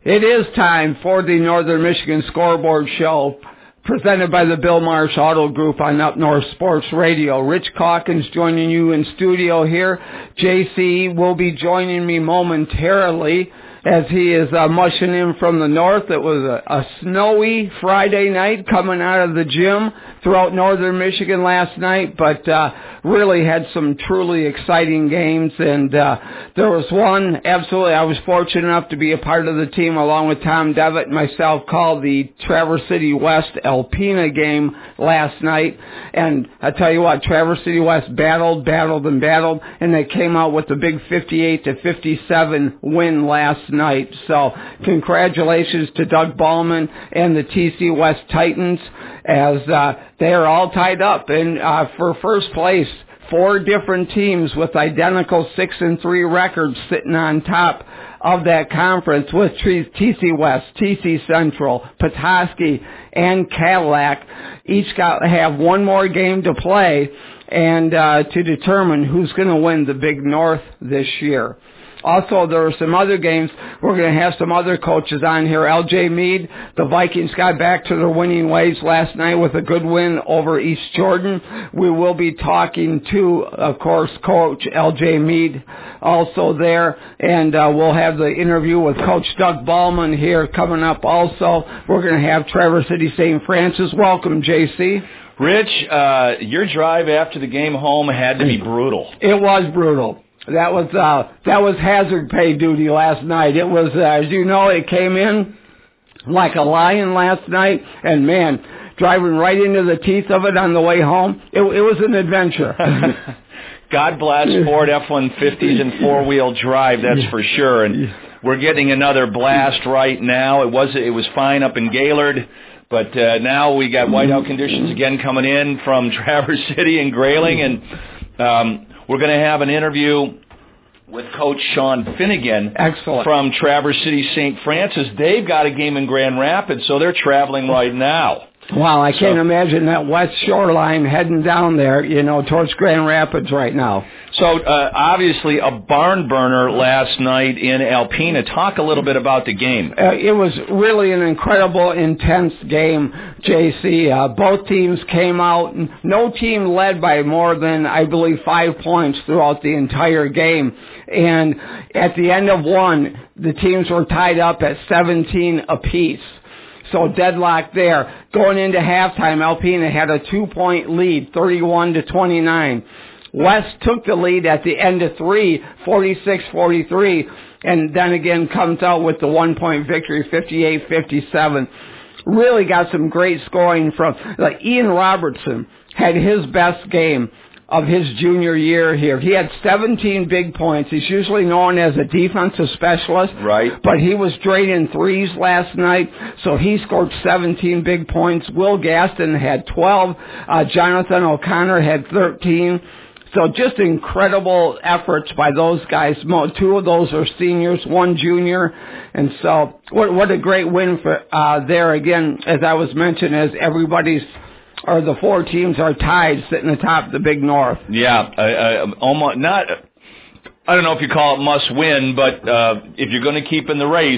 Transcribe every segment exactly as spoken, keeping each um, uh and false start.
It is time for the Northern Michigan Scoreboard Show, presented by the Bill Marsh Auto Group on Up North Sports Radio. Rich Calkins joining you in studio here. J C will be joining me momentarily as he is uh, mushing in from the north. It was a, a snowy Friday night coming out of the gym throughout Northern Michigan last night, but uh, really had some truly exciting games, and uh, there was one, absolutely, I was fortunate enough to be a part of the team along with Tom Devitt and myself, called the Traverse City West Alpena game last night, and I tell you what, Traverse City West battled, battled, and battled, and they came out with a big fifty-eight to fifty-seven win last night. So congratulations to Doug Ballman and the T C West Titans, as uh, they are all tied up and uh, for first place. Four different teams with identical six and three records sitting on top of that conference, with T C West, T C Central, Petoskey, and Cadillac each got have one more game to play and uh, to determine who's going to win the Big North this year. Also, there are some other games. We're going to have some other coaches on here. L J Meade, the Vikings got back to their winning ways last night with a good win over East Jordan. We will be talking to, of course, Coach L J Meade also there, and uh, we'll have the interview with Coach Doug Ballman here coming up also. We're going to have Traverse City Saint Francis. Welcome, J C. Rich, uh, your drive after the game home had to be brutal. It was brutal. That was uh, that was hazard pay duty last night. It was, uh, as you know, it came in like a lion last night, and man, driving right into the teeth of it on the way home, it, it was an adventure. God bless Ford F one fifties and four-wheel drive, that's for sure. And we're getting another blast right now. It was it was fine up in Gaylord, but uh, now we got whiteout conditions again coming in from Traverse City and Grayling, and um, we're going to have an interview with Coach Sean Finnegan. Excellent. From Traverse City Saint Francis. They've got a game in Grand Rapids, so they're traveling right now. Wow, I so, can't imagine that west shoreline heading down there, you know, towards Grand Rapids right now. So, uh, obviously, a barn burner last night in Alpena. Talk a little bit about the game. Uh, it was really an incredible, intense game, J C. Uh, both teams came out. No team led by more than, I believe, five points throughout the entire game. And at the end of one, the teams were tied up at seventeen apiece. So deadlock there. Going into halftime, Alpena had a two-point lead, thirty-one to twenty-nine. West took the lead at the end of three, forty-six forty-three, and then again comes out with the one-point victory, fifty-eight fifty-seven. Really got some great scoring from, like, Ian Robertson had his best game of his junior year here. He had seventeen big points. He's usually known as a defensive specialist. Right. But he was draining threes last night, so he scored seventeen big points. Will Gaston had twelve. Uh, Jonathan O'Connor had thirteen. So just incredible efforts by those guys. Two of those are seniors, one junior. And so what, what a great win for uh, there again, as I was mentioning, as everybody's or the four teams are tied sitting atop the Big North. Yeah, uh, uh, almost not. I don't know if you call it must win, but uh, if you're going to keep in the race,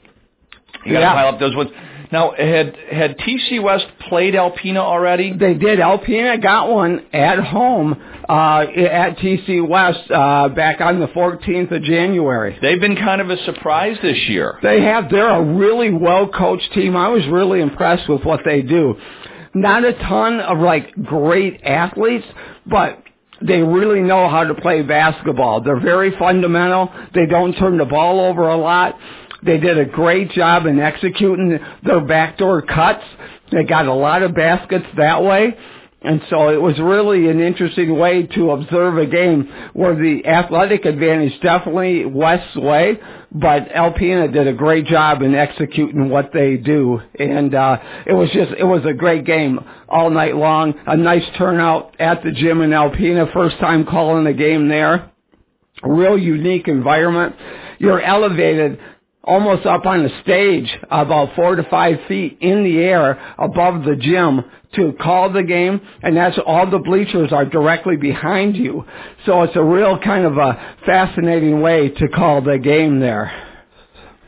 you got to yeah. pile up those wins. Now, had had T C West played Alpena already? They did. Alpena got one at home uh, at T C West uh, back on the fourteenth of January. They've been kind of a surprise this year. They have. They're a really well-coached team. I was really impressed with what they do. Not a ton of, like, great athletes, but they really know how to play basketball. They're very fundamental. They don't turn the ball over a lot. They did a great job in executing their backdoor cuts. They got a lot of baskets that way. And so it was really an interesting way to observe a game where the athletic advantage definitely West's way, but Alpena did a great job in executing what they do. And uh, it was just, it was a great game all night long. A nice turnout at the gym in Alpena. First time calling a game there. A real unique environment. You're elevated almost up on the stage about four to five feet in the air above the gym to call the game, and that's all the bleachers are directly behind you. So it's a real kind of a fascinating way to call the game there.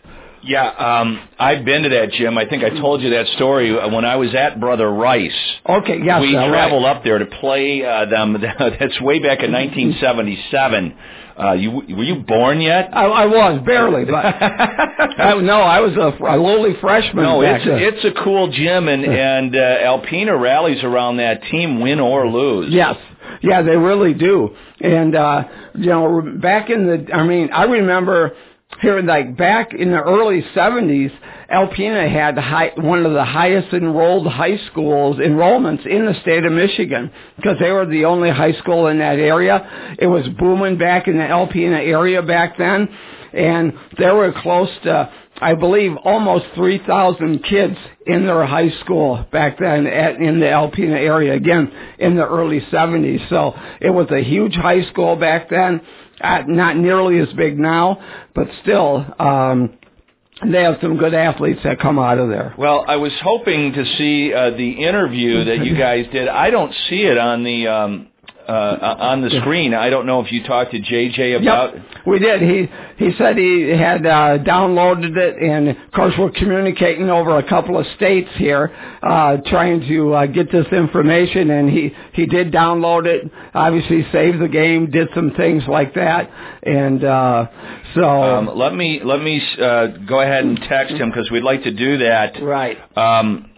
Yeah, um, I've been to that gym. I think I told you that story when I was at Brother Rice. Okay, yes. We uh, traveled right. up there to play uh, them. That's way back in nineteen seventy-seven. Uh, you were you born yet? I, I was barely, but I, no, I was a, a lowly freshman. No, back it's then. it's a cool gym, and and uh, Alpena rallies around that team, win or lose. Yes. Yeah, they really do. And, uh, you know, back in the, I mean, I remember here, like, back in the early seventies, Alpena had high, one of the highest enrolled high schools enrollments in the state of Michigan because they were the only high school in that area. It was booming back in the Alpena area back then. And there were close to, I believe, almost three thousand kids in their high school back then at, in the Alpena area, again, in the early seventies. So it was a huge high school back then, uh, not nearly as big now, but still, um, they have some good athletes that come out of there. Well, I was hoping to see uh, the interview that you guys did. I don't see it on the... Um Uh, on the screen. I don't know if you talked to J J about... Yep, we did. He he said he had uh, downloaded it, and of course we're communicating over a couple of states here, uh, trying to uh, get this information, and he, he did download it, obviously saved the game, did some things like that, and uh, so... Um, let me, let me uh, go ahead and text him, because we'd like to do that. Right. Um,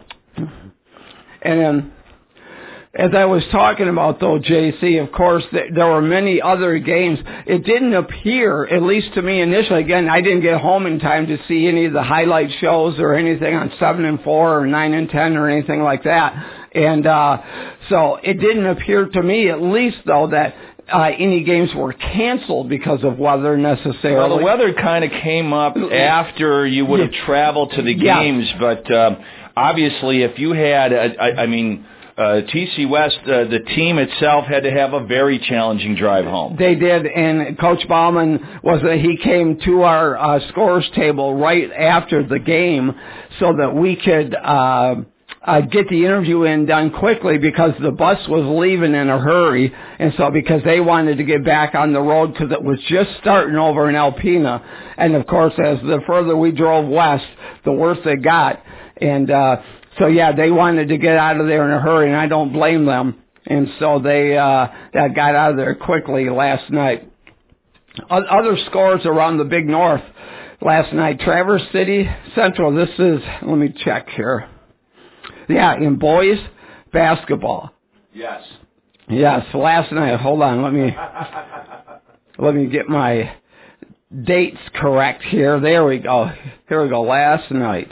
and then... As I was talking about, though, J C, of course, th- there were many other games. It didn't appear, at least to me initially, again, I didn't get home in time to see any of the highlight shows or anything on seven and four or nine and ten or anything like that. And uh, so it didn't appear to me, at least, though, that uh, any games were canceled because of weather necessarily. Well, the weather kind of came up after you would have traveled to the Yeah. games, but uh, obviously if you had, a, I, I mean... Uh, T C West, uh, the team itself had to have a very challenging drive home. They did, and Coach Bauman was uh, he came to our uh, scores table right after the game so that we could uh, uh, get the interview in done quickly because the bus was leaving in a hurry, and so because they wanted to get back on the road because it was just starting over in Alpena, and of course as the further we drove west, the worse it got, and uh, So, yeah, they wanted to get out of there in a hurry, and I don't blame them. And so they uh, that got out of there quickly last night. Other scores around the Big North last night. Traverse City Central, this is, let me check here. Yeah, in boys basketball. Yes. Yes, last night. Hold on, let me let me get my dates correct here. There we go. Here we go, last night.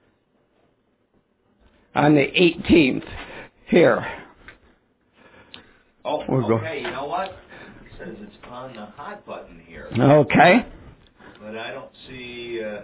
On the eighteenth, here. Oh, we'll okay, go. You know what? It says it's on the hot button here. Okay. But I don't see... Uh...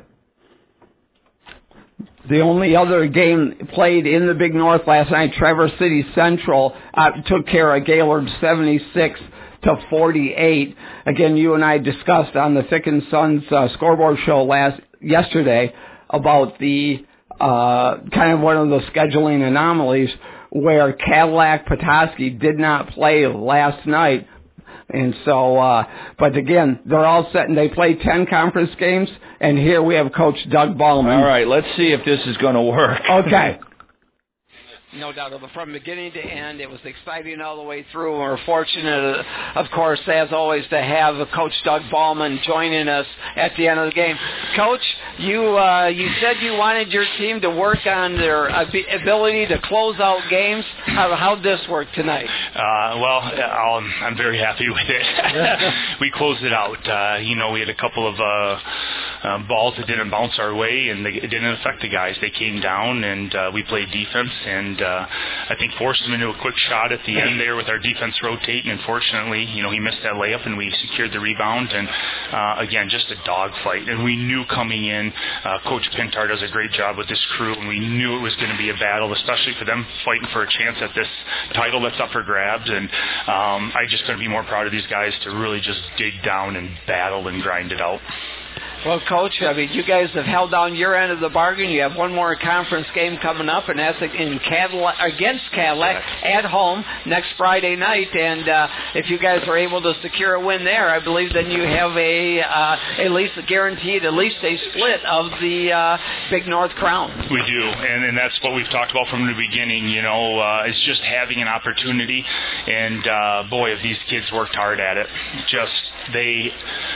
The only other game played in the Big North last night, Traverse City Central uh, took care of Gaylord seventy-six to forty-eight. Again, you and I discussed on the Thick and Sons uh, scoreboard show last yesterday about the... Uh, kind of one of the scheduling anomalies where Cadillac Petoskey did not play last night. And so, uh, but again, they're all set and they play ten conference games. And here we have Coach Doug Ballman. All right, let's see if this is going to work. Okay. No doubt. From beginning to end, it was exciting all the way through. We're fortunate, of course, as always, to have Coach Doug Ballman joining us at the end of the game. Coach, you uh, you said you wanted your team to work on their ability to close out games. How how'd this work tonight? Uh, well, I'll, I'm very happy with it. We closed it out. Uh, you know, we had a couple of uh, uh, balls that didn't bounce our way, and they, it didn't affect the guys. They came down, and uh, we played defense, and Uh, I think forced him into a quick shot at the end there with our defense rotating. Unfortunately, you know, he missed that layup and we secured the rebound. And uh, again, just a dogfight. And we knew coming in, uh, Coach Pintar does a great job with this crew, and we knew it was going to be a battle, especially for them fighting for a chance at this title that's up for grabs. And um, I just couldn't be more proud of these guys to really just dig down and battle and grind it out. Well, Coach, I mean, you guys have held down your end of the bargain. You have one more conference game coming up, and that's in Cadillac, against Cadillac at home next Friday night. And uh, if you guys are able to secure a win there, I believe then you have a uh, at least guaranteed at least a split of the uh, Big North Crown. We do, and, and that's what we've talked about from the beginning. You know, uh, it's just having an opportunity, and uh, boy, have these kids worked hard at it. Just they.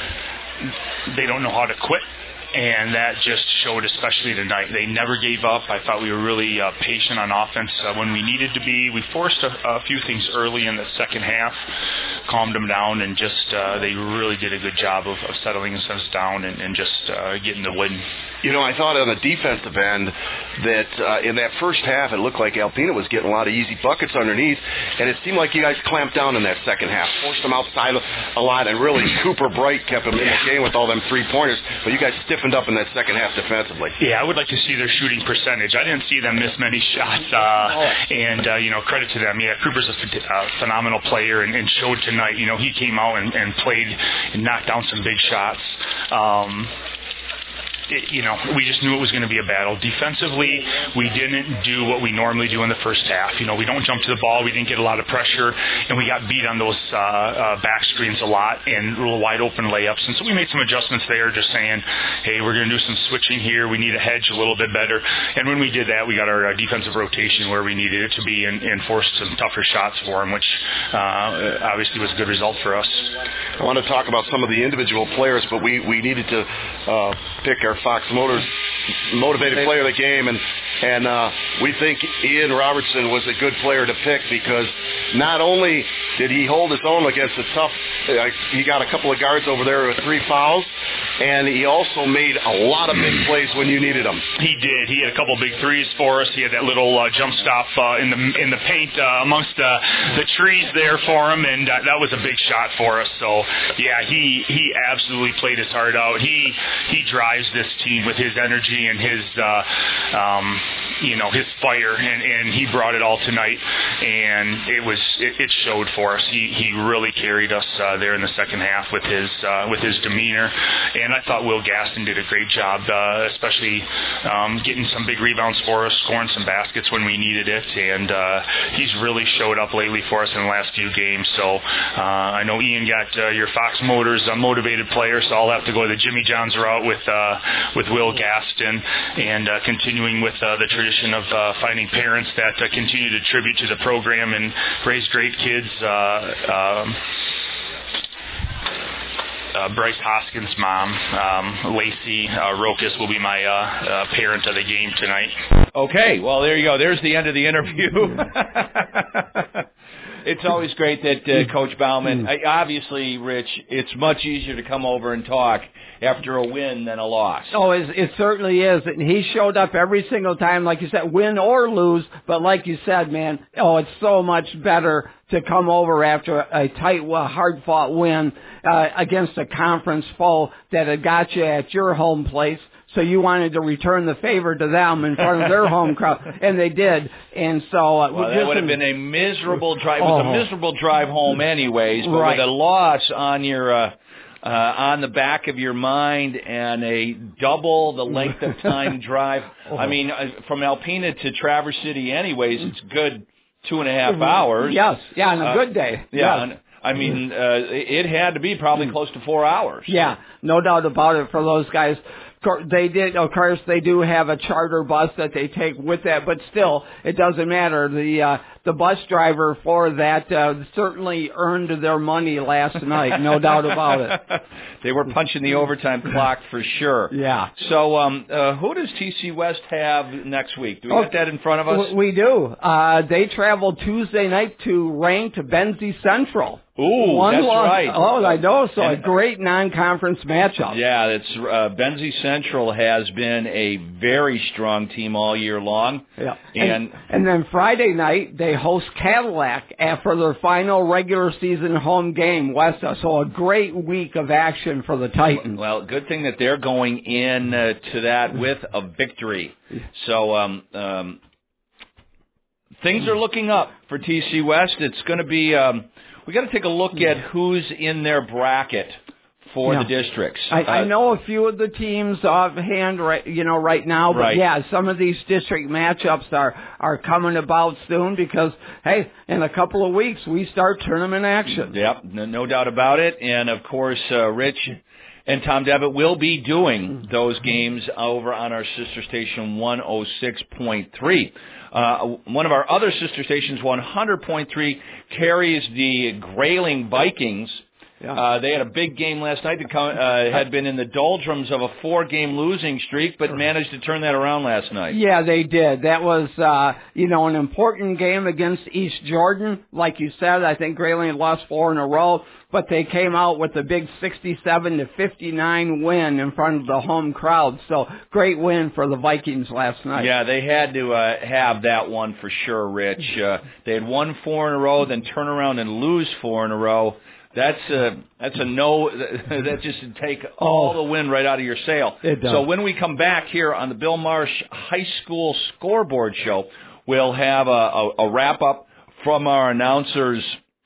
They don't know how to quit, and that just showed especially tonight. They never gave up. I thought we were really uh, patient on offense uh, when we needed to be. We forced a, a few things early in the second half, calmed them down, and just uh, they really did a good job of, of settling themselves down and, and just uh, getting the win. You know, I thought on the defensive end that uh, in that first half it looked like Alpena was getting a lot of easy buckets underneath, and it seemed like you guys clamped down in that second half, forced them outside a lot, and really Cooper Bright kept them in the game with all them three-pointers, but you guys stiffened up in that second half defensively. Yeah, I would like to see their shooting percentage. I didn't see them miss many shots, uh, and, uh, you know, credit to them. Yeah, Cooper's a ph- uh, phenomenal player and, and showed tonight. You know, he came out and, and played and knocked down some big shots. Um It, you know, we just knew it was going to be a battle. Defensively, we didn't do what we normally do in the first half. You know, we don't jump to the ball. We didn't get a lot of pressure, and we got beat on those uh, uh, back screens a lot and little wide open layups. And so we made some adjustments there, just saying, hey, we're going to do some switching here. We need to hedge a little bit better. And when we did that, we got our uh, defensive rotation where we needed it to be and, and forced some tougher shots for them, which uh, obviously was a good result for us. I want to talk about some of the individual players, but we, we needed to uh, pick our Fox Motors motivated player of the game, and and uh, we think Ian Robertson was a good player to pick because not only did he hold his own against a tough, uh, he got a couple of guards over there with three fouls, and he also made a lot of big plays when you needed him. He did. He had a couple of big threes for us. He had that little uh, jump stop uh, in the in the paint uh, amongst uh, the trees there for him, and uh, that was a big shot for us. So yeah, he he absolutely played his heart out. He he drives this team with his energy and his uh, um, you know his fire, and, and he brought it all tonight, and it was it, it showed for us. He he really carried us uh, there in the second half with his uh, with his demeanor, and I thought Will Gaston did a great job, uh, especially um, getting some big rebounds for us, scoring some baskets when we needed it, and uh, he's really showed up lately for us in the last few games. So uh, I know Ian got uh, your Fox Motors uh, motivated player, so I'll have to go the Jimmy John's route with uh, with Will Gaston, and uh, continuing with uh, the tradition of uh, finding parents that uh, continue to tribute to the program and raise great kids. Uh, um, Uh, Bryce Hoskins' mom, um, Lacey uh, Rokas, will be my uh, uh, parent of the game tonight. Okay, well, there you go. There's the end of the interview. It's always great that uh, Coach Bauman, I, obviously, Rich, it's much easier to come over and talk after a win than a loss. Oh, it, it certainly is. And he showed up every single time, like you said, win or lose. But like you said, man, oh, it's so much better to come over after a tight, hard-fought win uh, against a conference foe that had got you at your home place. So you wanted to return the favor to them in front of their home crowd, and they did. And so uh, well, that would have been a miserable drive. It was oh. a miserable drive home, anyways. But right. with a loss on your uh, uh, on the back of your mind and a double the length of time drive. oh. I mean, uh, from Alpena to Traverse City, anyways, it's good two and a half hours. Yes, yeah, on a uh, good day. Yeah. Yes. I mean, uh, it had to be probably close to four hours. Yeah, no doubt about it for those guys. They did, of course, they do have a charter bus that they take with that, but still, it doesn't matter. The uh, the bus driver for that uh, certainly earned their money last night, no doubt about it. They were punching the overtime clock for sure. Yeah. So, um, uh, who does T C West have next week? Do we oh, get that in front of us? We do. Uh, they travel Tuesday night to ranked Benzie Central. Ooh, One that's loss. right. Oh, I know. So and, a great non-conference matchup. Yeah, it's uh, Benzie Central has been a very strong team all year long. Yeah, and and, and then Friday night they host Cadillac after their final regular season home game. West. So a great week of action for the Titans. Well, good thing that they're going in uh, to that with a victory. So um, um, things are looking up for T C West. It's going to be. Um, We got to take a look at who's in their bracket for yeah. the districts. I, uh, I know a few of the teams offhand, right, you know, right now, but right. yeah, some of these district matchups are, are coming about soon because, hey, in a couple of weeks we start tournament action. Yep, no, no doubt about it. And of course, uh, Rich and Tom Devitt will be doing those games over on our sister station one oh six point three. Uh, one of our other sister stations, one hundred point three, carries the Grayling Vikings. Yeah. Uh, they had a big game last night that uh, had been in the doldrums of a four-game losing streak, but managed to turn that around last night. Yeah, they did. That was, uh, you know, an important game against East Jordan. Like you said, I think Grayling had lost four in a row, but they came out with a big sixty-seven to fifty-nine win in front of the home crowd. So great win for the Vikings last night. Yeah, they had to uh, have that one for sure, Rich. Uh, they had won four in a row, then turn around and lose four in a row. That's a, that's a no, that just would take all the wind right out of your sail. It does. So when we come back here on the Bill Marsh High School Scoreboard Show, we'll have a, a, a wrap-up from our announcers,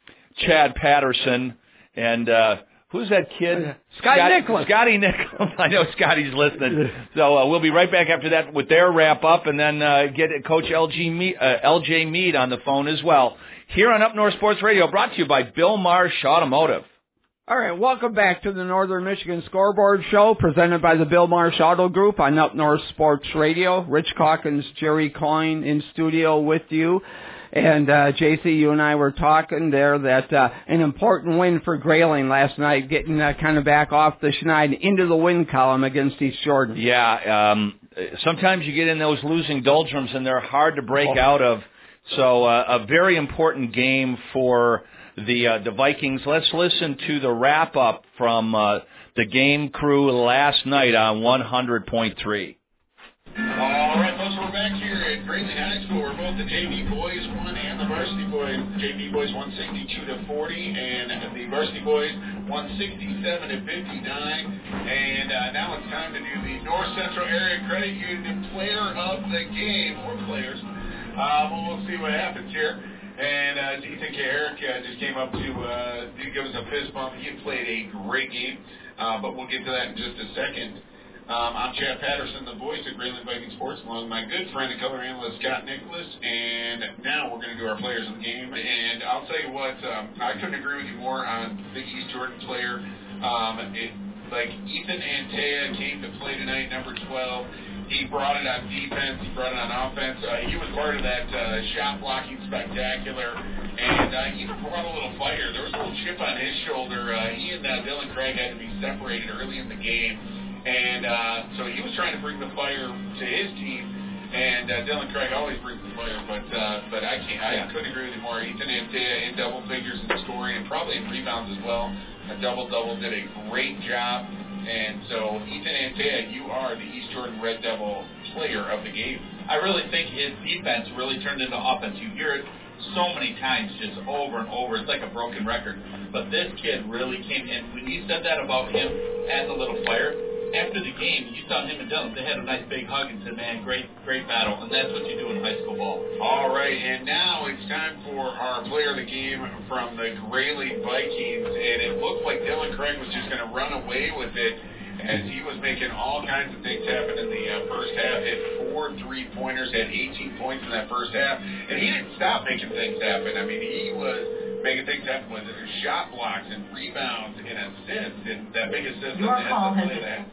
Chad Patterson, and uh, who's that kid? Scotty Scott, Nicholas. Scotty Nicholas. I know Scotty's listening. So uh, we'll be right back after that with their wrap-up, and then uh, get Coach L G Mead, uh, L J Mead on the phone as well. Here on Up North Sports Radio, brought to you by Bill Marsh Automotive. All right, welcome back to the Northern Michigan Scoreboard Show, presented by the Bill Marsh Auto Group on Up North Sports Radio. Rich Calkins, Jerry Coyne in studio with you. And uh, J C, you and I were talking there that uh, an important win for Grayling last night, getting uh, kind of back off the schneid into the win column against East Jordan. Yeah, um, sometimes you get in those losing doldrums, and they're hard to break oh. out of. So uh, a very important game for the uh, the Vikings. Let's listen to the wrap-up from uh, the game crew last night on one hundred point three. All right, folks, we're back here at Grayling High School where both the J V boys won and the varsity boys. J V boys won sixty-two to forty, and the varsity boys won sixty-seven to fifty-nine. And uh, now it's time to do the North Central Area Credit Union Player of the Game, or players. Uh, well, we'll see what happens here. And uh, Ethan K. Herrick uh, just came up to uh, give us a fist bump. He played a great game, uh, but we'll get to that in just a second. Um, I'm Chad Patterson, the voice of Grayling Viking Sports, along with my good friend and color analyst Scott Nicholas. And now we're going to do our players of the game. And I'll tell you what, um, I couldn't agree with you more on the East Jordan player. Um, it, like Ethan Antea came to play tonight, number twelve. He brought it on defense. He brought it on offense. Uh, he was part of that uh, shot blocking spectacular, and uh, he even brought a little fire. There was a little chip on his shoulder. Uh, he and uh, Dylan Craig had to be separated early in the game, and uh, so he was trying to bring the fire to his team. And uh, Dylan Craig always brings the fire, but uh, but I can't. I couldn't agree with you more. Ethan Antea in double figures in scoring and probably in rebounds as well. A double double, did a great job. And so, Ethan Antea, you are the East Jordan Red Devil player of the game. I really think his defense really turned into offense. You hear it so many times, just over and over. It's like a broken record. But this kid really came in. When you said that about him as a little player, after the game, you saw him and Dylan. They had a nice big hug and said, man, great, great battle. And that's what you do in high school ball. All right, and now it's time for our player of the game from the Grayling Vikings. And it looked like Dylan Craig was just going to run away with it as he was making all kinds of things happen in the uh, first half. Hit four three-pointers, had eighteen points in that first half. And he didn't stop making things happen. I mean, he was making things happen with shot blocks and rebounds and assists. And that big assist on the end of the play that.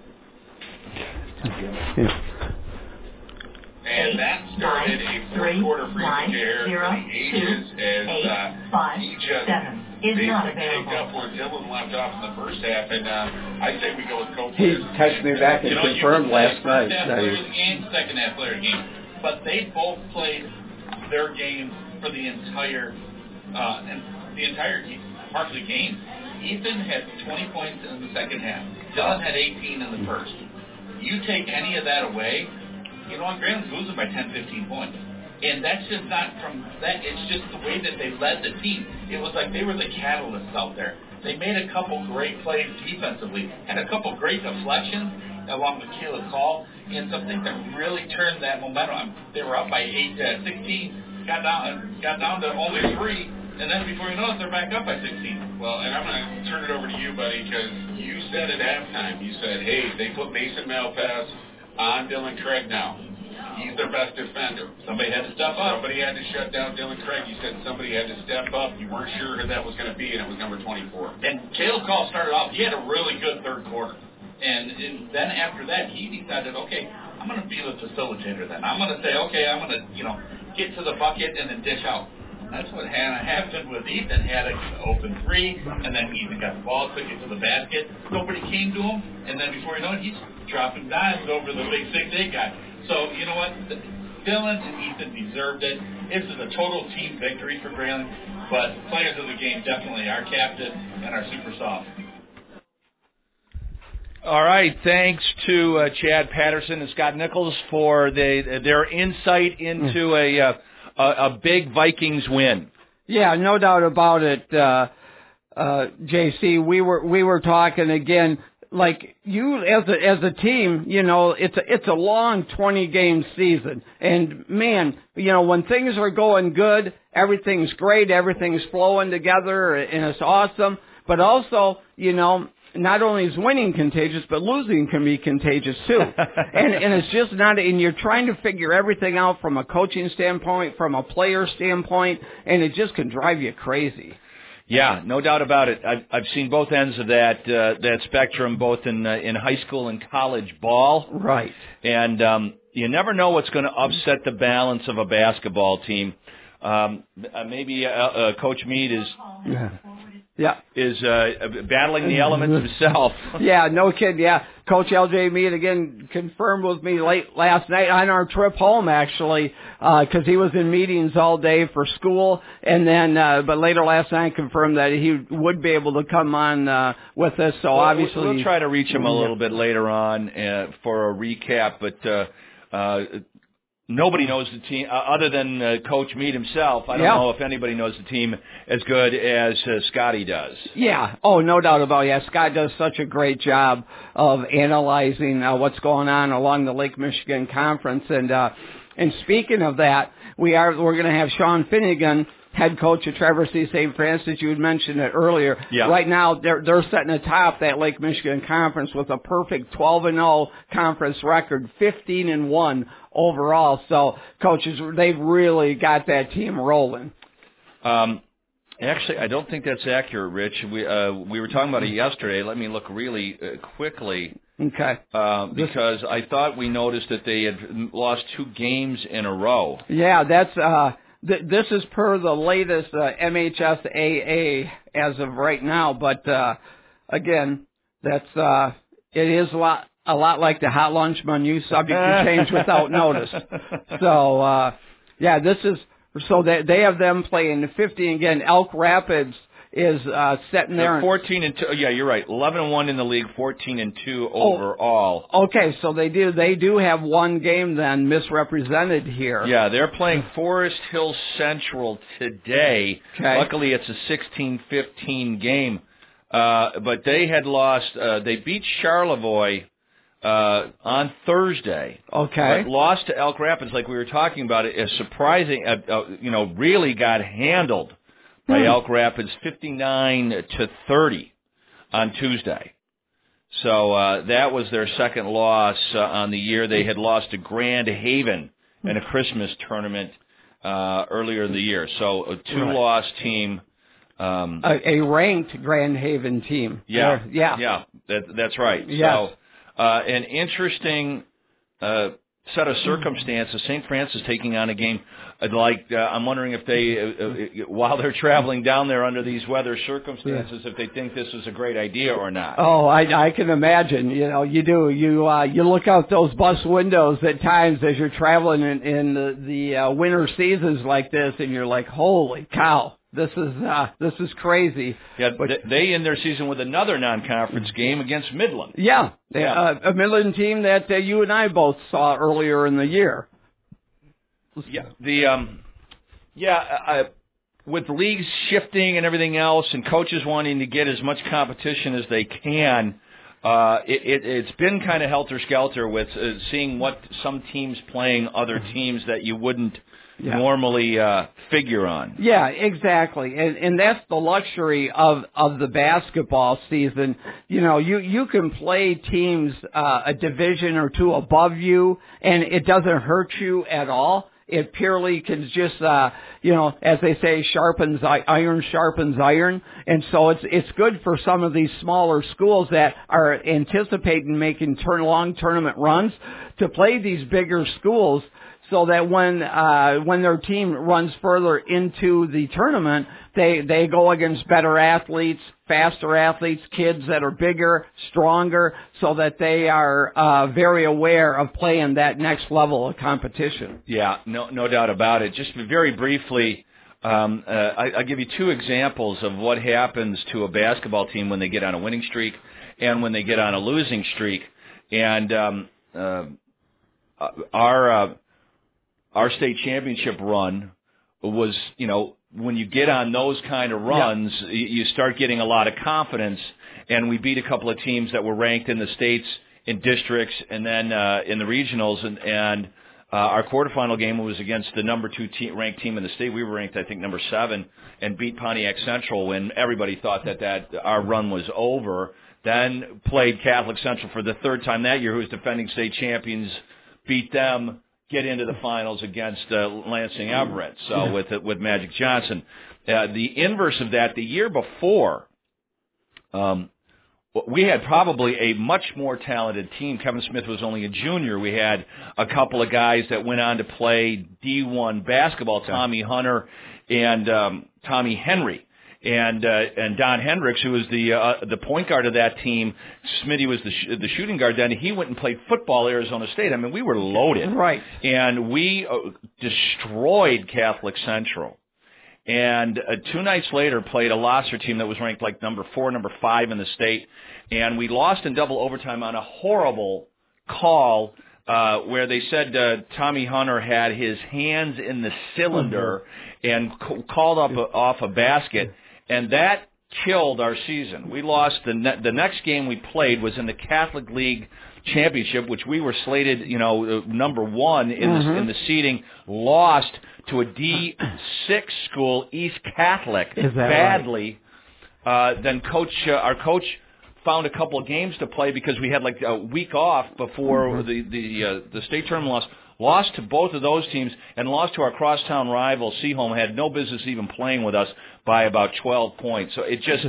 And that started a fourth quarter free kick here for the ages as uh, he just basically picked up where Dylan left off in the first half. And uh, I say we go with Coach. He texted me back and you know, confirmed last night. First half players and second half player game, but they both played their game for the entire uh, and the entire part of the game. Ethan had twenty points in the second half. Dylan had eighteen in the first. You take any of that away, you know, Graham's losing by ten, fifteen points. And that's just not from that. It's just the way that they led the team. It was like they were the catalysts out there. They made a couple great plays defensively, had a couple great deflections along with Caleb Call, and something that really turned that momentum. They were up by eight to sixteen, got down, got down to only three, and then before you know it, they're back up by sixteen. Well, and I'm going to turn it over to you, buddy, because you said at halftime, you said, hey, they put Mason Malpass on Dylan Craig now. He's their best defender. Somebody had to step up. Somebody had to shut down Dylan Craig. You said somebody had to step up. You weren't sure who that was going to be, and it was number twenty-four. And Caleb Call started off, he had a really good third quarter. And, and then after that, he decided, okay, I'm going to be the facilitator then. I'm going to say, okay, I'm going to, you know, get to the bucket and then dish out. That's what Hannah happened with Ethan. Had an open three, and then Ethan got the ball, took it to the basket. Nobody came to him, and then before you know it, he's dropping dimes over the big six eight guy. So, you know what? Dylan and Ethan deserved it. This is a total team victory for Grayling, but players of the game, definitely our captain and our super soft. All right, thanks to uh, Chad Patterson and Scott Nichols for the, their insight into a, uh, a a big Vikings win. Yeah, no doubt about it, uh, uh, J C. We were we were talking again. Like you as a as a team, you know, it's a it's a long twenty game season, and man, you know, when things are going good, everything's great, everything's flowing together, and it's awesome. But also, you know, not only is winning contagious, but losing can be contagious too. and and it's just not. And you're trying to figure everything out from a coaching standpoint, from a player standpoint, and it just can drive you crazy. Yeah, no doubt about it. I've, I've seen both ends of that uh, that spectrum, both in uh, in high school and college ball. Right. And um, you never know what's going to upset the balance of a basketball team. Um, uh, maybe uh, uh, Coach Meade is yeah. Yeah. is uh, battling the elements himself. Yeah, no kidding. Yeah, Coach L J Meade again confirmed with me late last night on our trip home, actually, because uh, he was in meetings all day for school, and then uh, but later last night confirmed that he would be able to come on uh, with us. So well, obviously we'll try to reach him a little bit later on uh, for a recap, but. Uh, uh, Nobody knows the team uh, other than uh, Coach Meade himself. I don't yeah. know if anybody knows the team as good as uh, Scotty does. Yeah. Oh, no doubt about it. Yeah, Scott does such a great job of analyzing uh, what's going on along the Lake Michigan Conference. And uh, and speaking of that, we are we're going to have Sean Finnegan, head coach of Traverse City Saint Francis. You had mentioned it earlier. Yeah. Right now, they're they're sitting atop that Lake Michigan Conference with a perfect twelve and oh conference record, fifteen and one overall. So, coaches, they've really got that team rolling. Um, actually, I don't think that's accurate, Rich. We uh, we were talking about it yesterday. Let me look really uh, quickly. Okay. Uh, because I thought we noticed that they had lost two games in a row. Yeah, that's. Uh, This is per the latest uh, M H S A A as of right now, but uh, again, that's uh, it is a lot a lot like the hot lunch menu, subject to change without notice. So uh, yeah, this is so they they have them playing fifty again. Elk Rapids is uh, setting there. fourteen and two. Yeah, you're right. eleven and one in the league, fourteen and two overall. Oh, okay, so they do they do have one game then misrepresented here. Yeah, they're playing Forest Hill Central today. Okay. Luckily, it's a sixteen fifteen game. Uh, but they had lost. Uh, they beat Charlevoix uh, on Thursday. Okay. But lost to Elk Rapids, like we were talking about. It is surprising. Uh, uh, you know, really got handled by Elk Rapids, fifty-nine to thirty on Tuesday. So uh, that was their second loss uh, on the year. They had lost to Grand Haven in a Christmas tournament uh, earlier in the year. So a two-loss team. Um, a, a ranked Grand Haven team. Yeah, They're, yeah, yeah. That, that's right. Yes. So uh, an interesting uh, set of circumstances. Saint Francis taking on a game. Like, uh, I'm wondering if they, uh, uh, while they're traveling down there under these weather circumstances, yeah. if they think this is a great idea or not. Oh, I, I can imagine. You know, you do. You uh, you look out those bus windows at times as you're traveling in, in the, the uh, winter seasons like this, and you're like, holy cow. This is uh, this is crazy. Yeah, but, they end their season with another non-conference game against Midland. Yeah, yeah. Uh, a Midland team that uh, you and I both saw earlier in the year. Yeah, the um, yeah, uh, with leagues shifting and everything else, and coaches wanting to get as much competition as they can, uh, it, it, it's been kind of helter-skelter with uh, seeing what some teams playing other teams that you wouldn't yeah. normally uh, figure on. Yeah, exactly, and and that's the luxury of of the basketball season. You know, you you can play teams uh, a division or two above you, and it doesn't hurt you at all. It purely can just, uh, you know, as they say, sharpens iron, sharpens iron, and so it's it's good for some of these smaller schools that are anticipating making turn long tournament runs to play these bigger schools, so that when uh, when their team runs further into the tournament, they they go against better athletes, faster athletes, kids that are bigger, stronger, so that they are uh, very aware of playing that next level of competition. Yeah, no no doubt about it. Just very briefly, um, uh, I, I'll give you two examples of what happens to a basketball team when they get on a winning streak and when they get on a losing streak. And um, uh, our uh, our state championship run was, you know, when you get on those kind of runs, yeah. you start getting a lot of confidence. And we beat a couple of teams that were ranked in the states, in districts, and then uh, in the regionals. And, and uh, our quarterfinal game was against the number two team, ranked team in the state. We were ranked, I think, number seven, and beat Pontiac Central when everybody thought that, that our run was over. Then played Catholic Central for the third time that year, who was defending state champions, beat them, get into the finals against uh, Lansing Everett, so yeah. with with Magic Johnson. Uh, the inverse of that, the year before, um, we had probably a much more talented team. Kevin Smith was only a junior. We had a couple of guys that went on to play D one basketball, Tommy Hunter and um, Tommy Henry. And uh, and Don Hendricks, who was the uh, the point guard of that team, Smitty was the sh- the shooting guard then. He went and played football at Arizona State. I mean, we were loaded, right? And we uh, destroyed Catholic Central. And uh, two nights later, played a Losser team that was ranked like number four, number five in the state, and we lost in double overtime on a horrible call uh, where they said uh, Tommy Hunter had his hands in the cylinder mm-hmm. and c- called up a, off a basket. And that killed our season. We lost the ne- the next game we played was in the Catholic League Championship, which we were slated, you know, number one in mm-hmm. the in the seeding. Lost to a D six school, East Catholic, badly. Right? Uh, then coach, uh, our coach found a couple of games to play because we had like a week off before mm-hmm. the the uh, the state tournament loss. Lost to both of those teams and lost to our crosstown rival, Seaholm. Had no business even playing with us by about twelve points. So it just,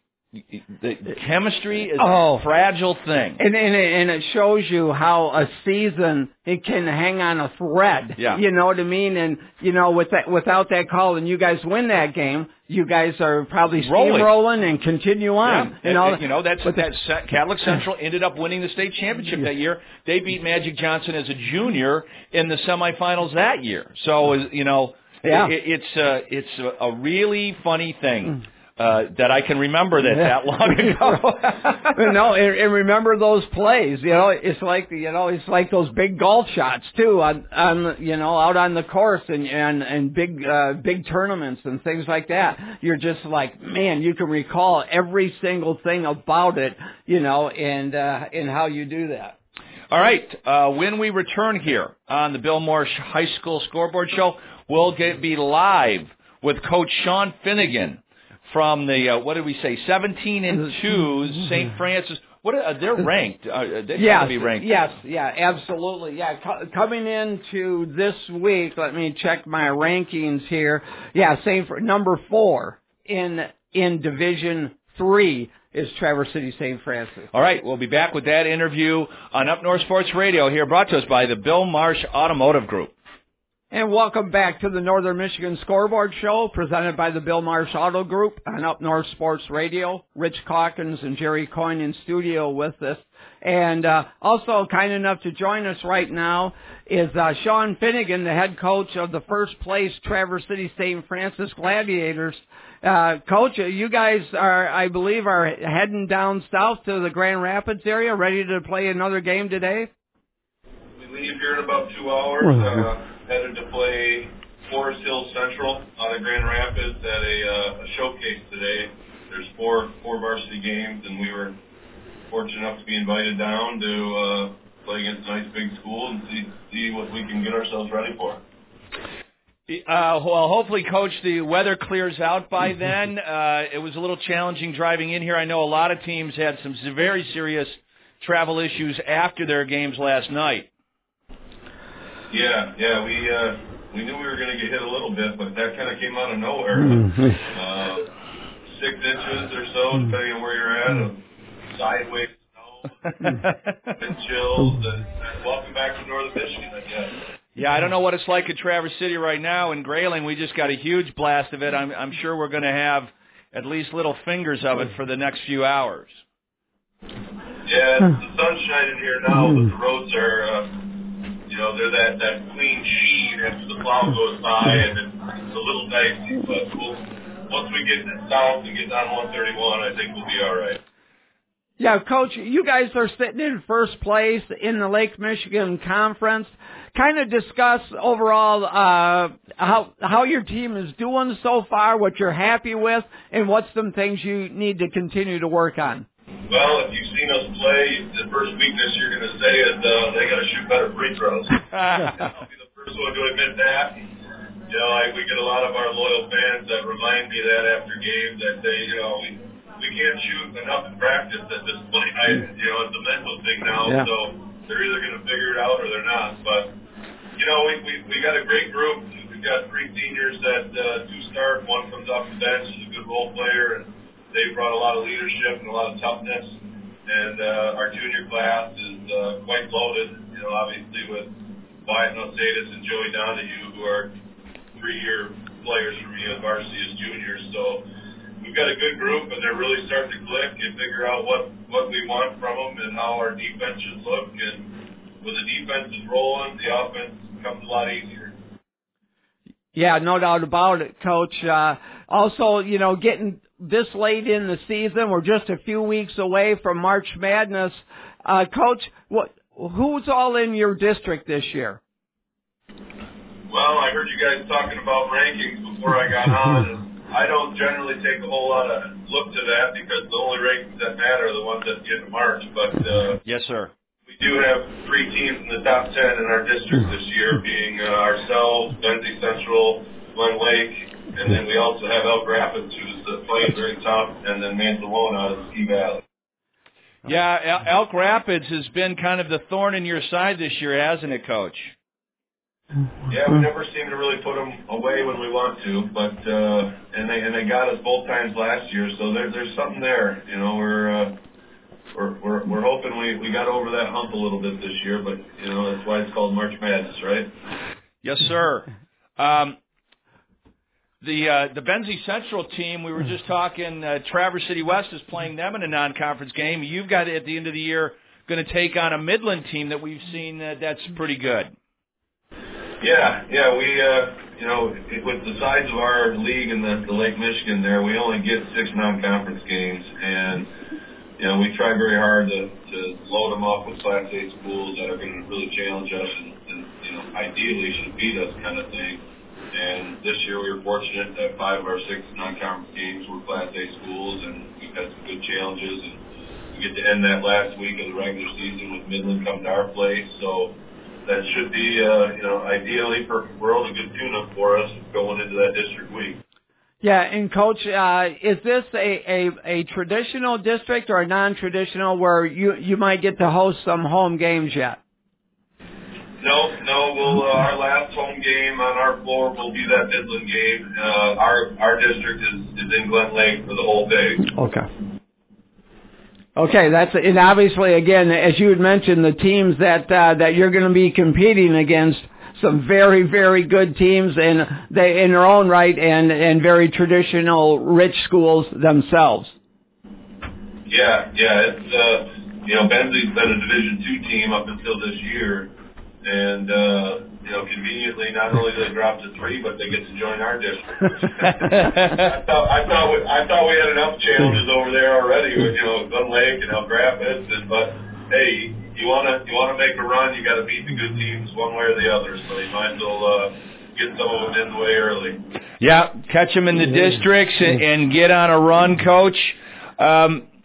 the chemistry is oh. a fragile thing. And, and, it, and it shows you how a season, it can hang on a thread. Yeah. You know what I mean? And, you know, with that, without that call and you guys win that game, you guys are probably steamrolling and continue on. Yeah. You know, and, you know that's but that Catholic Central ended up winning the state championship that year. They beat Magic Johnson as a junior in the semifinals that year. So, you know, yeah. it, it's uh, it's a really funny thing. Uh, that I can remember that yeah. that long ago. No, and, and remember those plays. You know, it's like you know, it's like those big golf shots too, on, on you know, out on the course and and and big uh, big tournaments and things like that. You're just like, man, you can recall every single thing about it, you know, and uh, and how you do that. All right, uh, when we return here on the Bill Morris High School Scoreboard Show, we'll get, be live with Coach Sean Finnegan from the, uh, what did we say, seventeen and two, Saint Francis. What are, uh, they're ranked. Uh, they yes, have to be ranked. Yes, yeah, absolutely. Yeah, Co- coming into this week, let me check my rankings here. Yeah, Saint number four in in Division Three is Traverse City Saint Francis. All right, we'll be back with that interview on Up North Sports Radio here, brought to us by the Bill Marsh Automotive Group. And welcome back to the Northern Michigan Scoreboard Show, presented by the Bill Marsh Auto Group on Up North Sports Radio. Rich Calkins and Jerry Coyne in studio with us. And uh, also kind enough to join us right now is uh, Sean Finnegan, the head coach of the first place Traverse City Saint Francis Gladiators. Uh, Coach, you guys are, I believe, are heading down south to the Grand Rapids area, ready to play another game today? We leave here in about two hours. Uh, headed to play Forest Hill Central out of Grand Rapids at a, uh, a showcase today. There's four four varsity games, and we were fortunate enough to be invited down to uh, play against a nice big school and see see what we can get ourselves ready for. Uh, well, hopefully, Coach, the weather clears out by then. Uh, it was a little challenging driving in here. I know a lot of teams had some very serious travel issues after their games last night. Yeah, yeah, we uh, we knew we were going to get hit a little bit, but that kind of came out of nowhere. uh, six inches or so, depending on where you're at, of sideways snow, and chills, and, and welcome back to Northern Michigan, I guess. Yeah, I don't know what it's like at Traverse City right now. In Grayling, we just got a huge blast of it. I'm, I'm sure we're going to have at least little fingers of it for the next few hours. Yeah, the sun's shining here now, but the roads are, uh, you know, they're that, that clean sheen after the plow goes by, and it's a little dicey, but we'll, once we get south and get down one thirty-one, I think we'll be all right. Yeah, Coach, you guys are sitting in first place in the Lake Michigan Conference. Kind of discuss overall uh, how how your team is doing so far, what you're happy with, and what's some things you need to continue to work on. Well, if you've seen us play the first weakness, you're going to say is uh, they got to shoot better free throws. I'll be the first one to admit that. You know, I, we get a lot of our loyal fans that remind me that after games that they, you know, we we can't shoot enough in practice at this point. I, you know, it's a mental thing now, yeah. So they're either going to figure it out or they're not. But you know, we we, we got a great group. We've got three seniors that uh, two start. One comes off the bench, is a good role player, and they brought a lot of leadership and a lot of toughness. And uh, our junior class is uh, quite loaded. You know, obviously with Wyatt Nosadas and Joey Donahue, who are three-year players for me on varsity as juniors. So we've got a good group, and they're really starting to click and figure out what, what we want from them and how our defense should look. And with the defense is rolling, the offense becomes a lot easier. Yeah, no doubt about it, Coach. Uh, also, you know, getting this late in the season, we're just a few weeks away from March Madness. Uh, Coach, what, who's all in your district this year? Well, I heard you guys talking about rankings before I got on, and I don't generally take a whole lot of look to that because the only rankings that matter are the ones that get in March. But uh, yes, sir. We do have three teams in the top ten in our district this year, being uh, ourselves, Benzie Central, Glen Lake, and then we also have Elk Rapids, who's uh, playing very tough, and then Manzalona out of Ski Valley. Yeah, Elk Rapids has been kind of the thorn in your side this year, hasn't it, Coach? Yeah, we never seem to really put them away when we want to, but uh, and they and they got us both times last year, so there, there's something there. You know, we're uh, we're we're we're hoping we we got over that hump a little bit this year, but you know that's why it's called March Madness, right? Yes, sir. Um, the uh, the Benzie Central team, we were just talking. Uh, Traverse City West is playing them in a non-conference game. You've got at the end of the year going to take on a Midland team that we've seen uh, that's pretty good. Yeah, yeah, we, uh, you know, with the size of our league in the, the Lake Michigan there, we only get six non-conference games, and, you know, we try very hard to, to load them up with Class A schools that are going to really challenge us and, and, you know, ideally should beat us kind of thing. And this year we were fortunate that five of our six non-conference games were Class A schools, and we've had some good challenges, and we get to end that last week of the regular season with Midland coming to our place, so that should be, uh, you know, ideally for world a good tune-up for us going into that district week. Yeah, and Coach, uh, is this a, a, a traditional district or a non-traditional where you, you might get to host some home games yet? No, no. We'll, uh, our last home game on our floor will be that Midland game. Uh, our our district is, is in Glen Lake for the whole day. Okay. Okay, that's and obviously again, as you had mentioned, the teams that uh, that you're going to be competing against, some very very good teams, and they in their own right, and and very traditional, rich schools themselves. Yeah, yeah, it's uh, you know, Benzie's been a Division two team up until this year, and uh, you know, conveniently, not only do they drop to three, but they get to join our district. I thought I thought we, I thought we had enough challenges over there already with, you know, Glen Lake and Elk Rapids, and but hey, you wanna you wanna make a run, you got to beat the good teams one way or the other. So you might as well uh, get some of them in the way early. Yeah, catch them in the districts and, and get on a run, Coach. Um,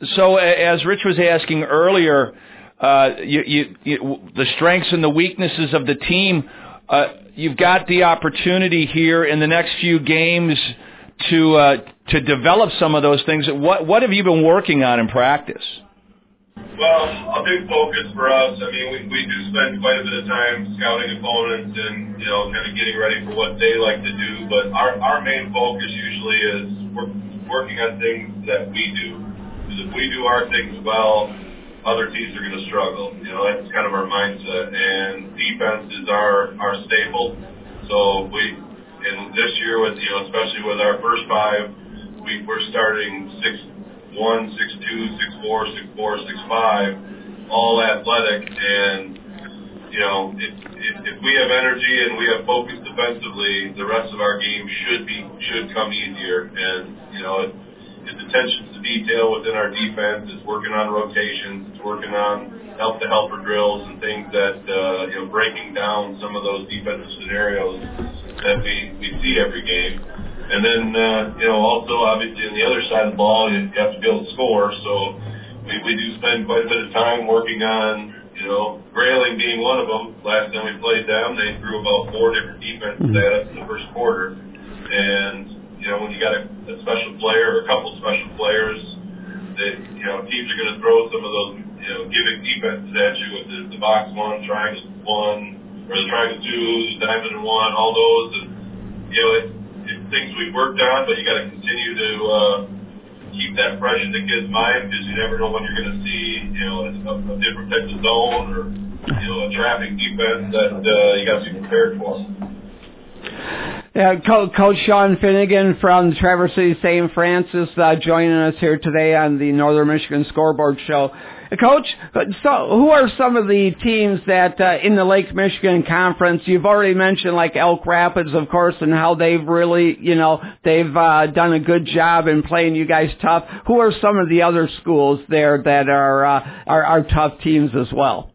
so as Rich was asking earlier, uh, you, you, you, the strengths and the weaknesses of the team, uh, you've got the opportunity here in the next few games to uh, to develop some of those things. What what have you been working on in practice? Well, a big focus for us, I mean, we, we do spend quite a bit of time scouting opponents and, you know, kind of getting ready for what they like to do, but our, our main focus usually is we're working on things that we do. Because if we do our things well, other teams are going to struggle. You know, that's kind of our mindset. And defense is our, our staple. So we, and this year, with you know, especially with our first five, we, we're starting six one, six two, six four, six four, six five, all athletic, and you know, if, if, if we have energy and we have focus defensively, the rest of our game should be should come easier. And you know, it, it's attention to detail within our defense. It's working on rotations. It's working on help to helper drills and things that uh, you know, breaking down some of those defensive scenarios that we we see every game. And then, uh, you know, also, obviously, on the other side of the ball, you have to be able to score. So we, we do spend quite a bit of time working on, you know, Grayling being one of them. Last time we played them, they threw about four different defenses at us in the first quarter. And, you know, when you got a, a special player or a couple special players, that, you know, teams are going to throw some of those, you know, giving defenses at you with the, the box one, triangle one, or the triangle two, the diamond and one, all those. And, you know, it, things we've worked on, but you got to continue to uh, keep that fresh in the kid's mind because you never know when you're going to see, you know, a, a different type of zone or, you know, a trapping defense that uh, you got to be prepared for. Yeah, Co- Coach Sean Finnegan from Traverse City Saint Francis uh, joining us here today on the Northern Michigan Scoreboard Show. Coach, so who are some of the teams that uh, in the Lake Michigan Conference, you've already mentioned like Elk Rapids, of course, and how they've really, you know, they've uh, done a good job in playing you guys tough. Who are some of the other schools there that are uh, are, are tough teams as well?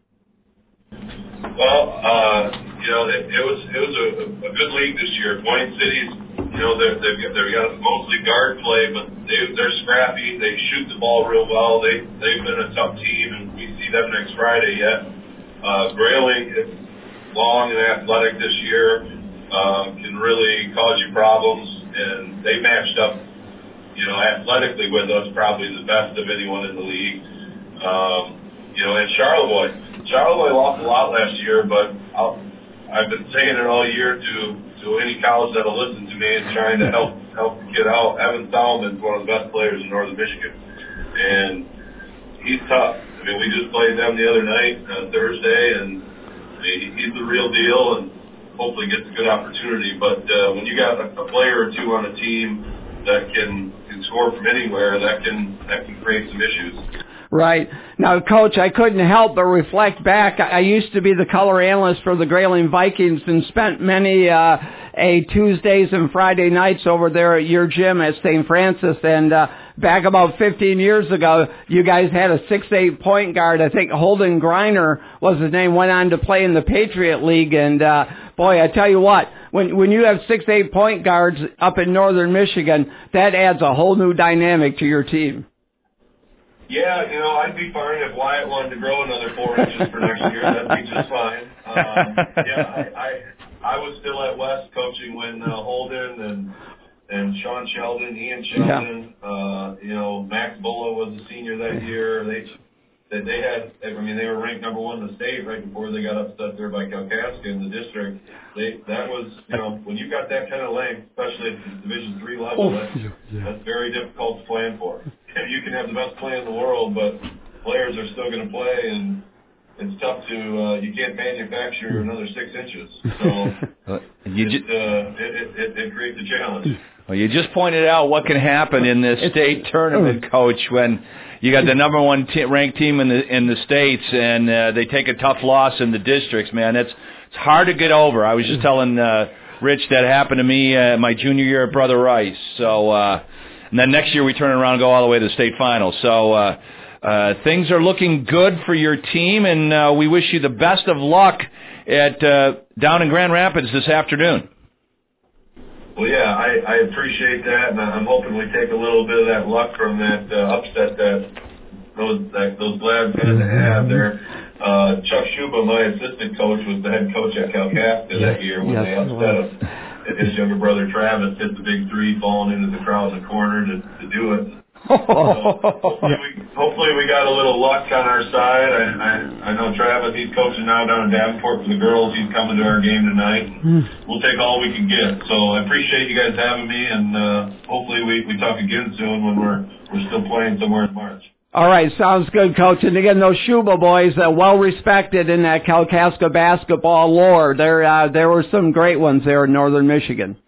Well, uh, you know, it, it was it was a, a good league this year. Wayne City's, you know, they're, they've got, they've got mostly guard play, but they, they're scrappy. They shoot the ball real well. They, they've been a tough team, and we see them next Friday yet. Uh, Grayling is long and athletic this year, um, can really cause you problems, and they matched up, you know, athletically with us, probably the best of anyone in the league. Um, you know, and Charlevoix. Charlevoix lost a lot last year, but I'll, I've been saying it all year to to any college that'll listen to me and trying to help help the kid out. Evan Salmon's one of the best players in Northern Michigan, and he's tough. I mean, we just played them the other night, uh, Thursday, and I mean, he's the real deal, and hopefully gets a good opportunity. But uh, when you got a, a player or two on a team that can, can score from anywhere, that can that can create some issues. Right. Now, Coach, I couldn't help but reflect back. I used to be the color analyst for the Grayling Vikings and spent many uh, a Tuesdays and Friday nights over there at your gym at Saint Francis. And uh, back about fifteen years ago, you guys had a six eight point guard. I think Holden Griner was his name, went on to play in the Patriot League. And, uh, boy, I tell you what, when when you have six eight point guards up in Northern Michigan, that adds a whole new dynamic to your team. Yeah, you know, I'd be fine if Wyatt wanted to grow another four inches for next year. That'd be just fine. Um, yeah, I, I I was still at West coaching when uh, Holden and and Sean Sheldon, Ian Sheldon, yeah. uh, you know, Max Bulla was a senior that year. They they they had, I mean, they were ranked number one in the state right before they got upset there by Kalkaska in the district. They that was, you know, when you got that kind of length, especially at the Division three level, that's, yeah. that's very difficult to plan for. You can have the best play in the world, but players are still going to play, and it's tough to, uh, you can't manufacture another six inches. So you it, just, uh, it, it, it creates a challenge. Well, you just pointed out what can happen in this state tournament, Coach, when you got the number one t- ranked team in the in the states, and uh, they take a tough loss in the districts. Man, it's it's hard to get over. I was just telling uh, Rich that happened to me uh, my junior year at Brother Rice. So, uh, and then next year we turn around and go all the way to the state finals. So uh, uh, things are looking good for your team, and uh, we wish you the best of luck at uh, down in Grand Rapids this afternoon. Well, yeah, I, I appreciate that, and I'm hoping we take a little bit of that luck from that uh, upset that those that, those lads had to have. Their uh, Chuck Schuba, my assistant coach, was the head coach at Kalkaska yes. that year when yes, they upset us. And his younger brother Travis hit the big three, falling into the crowd in the corner to, to do it. So hopefully, we, hopefully we got a little luck on our side. I, I, I know Travis, he's coaching now down in Davenport for the girls. He's coming to our game tonight. We'll take all we can get. So I appreciate you guys having me, and uh, hopefully we, we talk again soon when we're we're still playing somewhere in March. All right, sounds good, Coach. And again, those Schuba boys, uh, well respected in that Kalkaska basketball lore. There, uh, there were some great ones there in Northern Michigan.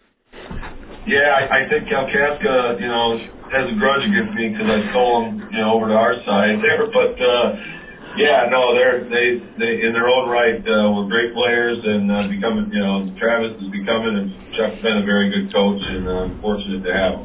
Yeah, I, I think Kalkaska, you know, has a grudge against me because I stole them, you know, over to our side there. But uh, yeah, no, they're they they in their own right uh, were great players and uh, becoming, you know, Travis is becoming, and Chuck's been a very good coach, and uh, I'm fortunate to have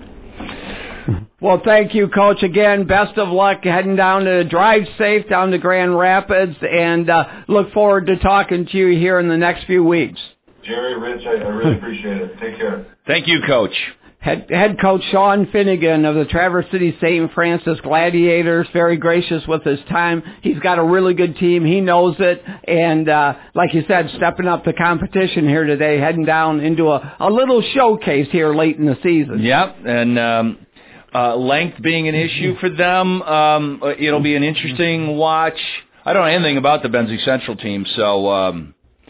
him. Well, thank you, Coach. Again, best of luck heading down to drive safe down to Grand Rapids, and uh, look forward to talking to you here in the next few weeks. Jerry, Rich, I, I really appreciate it. Take care. Thank you, Coach. Head, head coach Sean Finnegan of the Traverse City Saint Francis Gladiators, very gracious with his time. He's got a really good team. He knows it. And uh, like you said, stepping up the competition here today, heading down into a, a little showcase here late in the season. Yep, and um, uh, length being an issue for them, um, it'll be an interesting watch. I don't know anything about the Benzie Central team, so... Um,